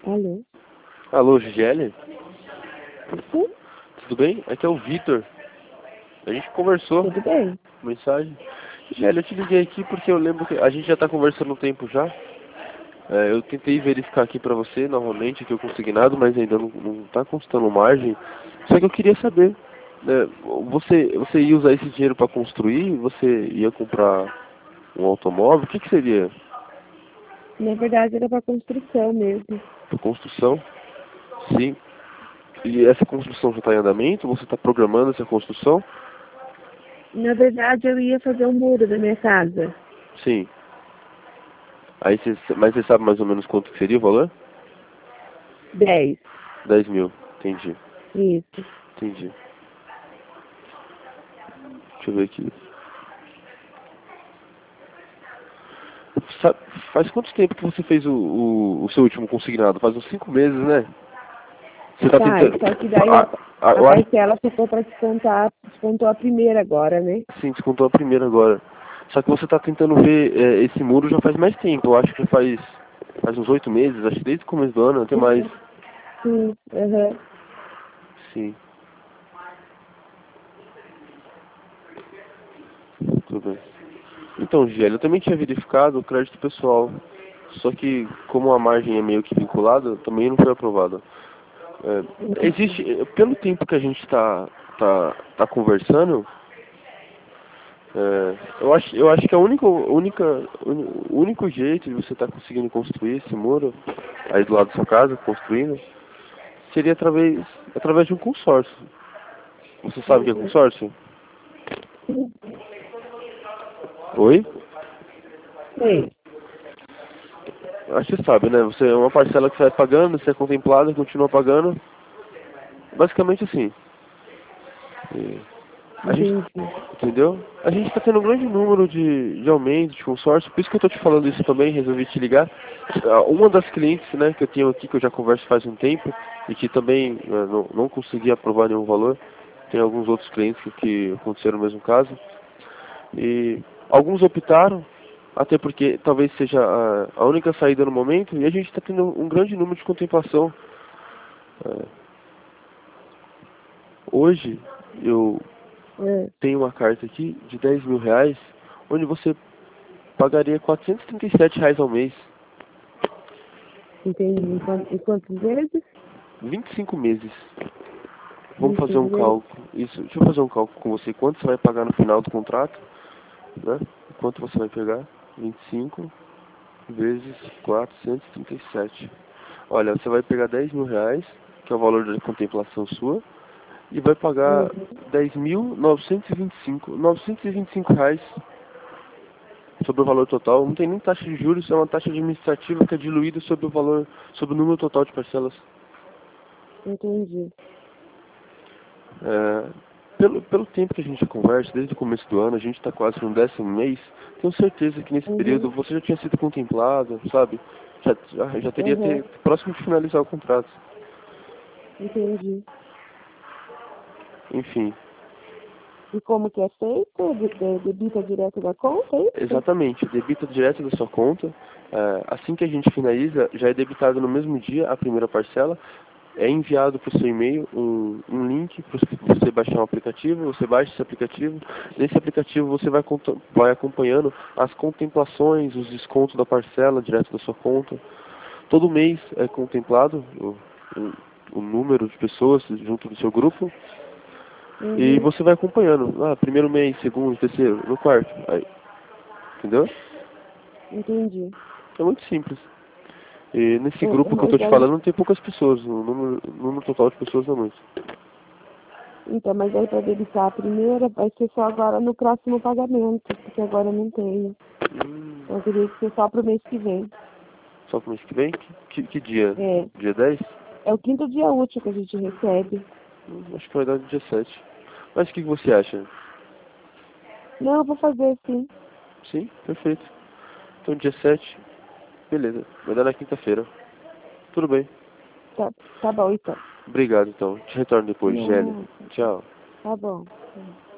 Alô? Alô, Gisele? Sim, Tudo bem? Aqui é o Vitor. A gente conversou, tudo bem? mensagem. Gisele, eu te liguei aqui porque eu lembro que a gente já tá conversando um tempo já. Eu tentei verificar aqui pra você novamente que eu consegui nada, mas ainda não tá constando margem. Só que eu queria saber, né, você ia usar esse dinheiro pra construir? Você ia comprar um automóvel? O que que seria? Na verdade era para construção mesmo. Pra construção? Sim. E essa construção já está em andamento? Você está programando essa construção? Na verdade eu ia fazer um muro da minha casa. Sim. Mas você sabe mais ou menos quanto que seria o valor? 10. 10 mil. Entendi. Isso. Entendi. Deixa eu ver aqui. Sabe, faz quanto tempo que você fez o seu último consignado? Faz uns 5 meses, né? Você está Tá, tentando... só que daí a Eu acho parcela ficou para descontou a primeira agora, né? que sim, descontou a primeira agora. Só que você está tentando ver esse muro já faz mais tempo. Eu acho que já faz uns 8 meses. Acho que desde o começo do ano, até mais. Sim, aham. Sim, tudo bem. Então, Gélio, eu também tinha verificado o crédito pessoal, só que como a margem é meio que vinculada, também não foi aprovada. Pelo tempo que a gente tá conversando, eu acho que o único jeito de você estar conseguindo construir esse muro aí do lado da sua casa, construindo, seria através de um consórcio. Você sabe o que é consórcio? Oi? Sei. Acho que você sabe, né? Você é uma parcela que você vai pagando, você é contemplado, continua pagando. Basicamente assim. E a gente, Entendi. entendeu? A gente está tendo um grande número de aumentos, de consórcio, por isso que eu estou te falando isso também, resolvi te ligar. Uma das clientes, né, que eu tenho aqui, que eu já converso faz um tempo, e que também não consegui aprovar nenhum valor, tem alguns outros clientes que aconteceram no mesmo caso, e alguns optaram, até porque talvez seja a única saída no momento, e a gente está tendo um grande número de contemplação. É, Hoje, eu É, tem uma carta aqui de 10 mil reais, onde você pagaria R$ 437 ao mês, entendi. Em quantos vezes? 25 meses. Vamos fazer 25 um vezes. cálculo. Isso, deixa eu fazer um cálculo com você. Quanto você vai pagar no final do contrato, né? Quanto você vai pegar? 25 vezes 437. Olha, você vai pegar 10 mil reais, que é o valor da contemplação sua, e vai pagar Uhum. 10.925, R$ 925 sobre o valor total. Não tem nem taxa de juros, é uma taxa administrativa que é diluída sobre o valor, sobre o número total de parcelas. Entendi. É, pelo tempo que a gente conversa, desde o começo do ano, a gente está quase no 10º mês, tenho certeza que nesse período Uhum. você já tinha sido contemplado, sabe? Já teria Uhum. próximo de finalizar o contrato. Entendi. Enfim, E como que é feito? Debita direto da conta, é isso? exatamente, debita direto da sua conta. Assim que a gente finaliza, já é debitado no mesmo dia a primeira parcela. É enviado para o seu e-mail um link para você baixar um aplicativo. Você baixa esse aplicativo. Nesse aplicativo você vai acompanhando as contemplações, os descontos da parcela direto da sua conta. Todo mês é contemplado o número de pessoas junto do seu grupo. E Uhum. você vai acompanhando. Primeiro mês, segundo, terceiro, no quarto. Aí, entendeu? Entendi. É muito simples. E nesse grupo que eu Mas tô te aí, falando tem poucas pessoas. O número total de pessoas não é muito. então, mas aí para debitar a primeira vai ser só agora no próximo pagamento, porque agora eu não tenho. Então teria que ser só pro mês que vem. Só pro mês que vem? Que dia? É, Dia 10? é o quinto dia útil que a gente recebe. Acho que vai dar no dia 7. Mas o que você acha? Não, eu vou fazer sim. Sim, perfeito. Então dia 7, beleza. Vai dar na quinta-feira. Tudo bem. Tá, tá bom então. Obrigado então. Te retorno depois, Gélia. Não, Tchau. tá bom.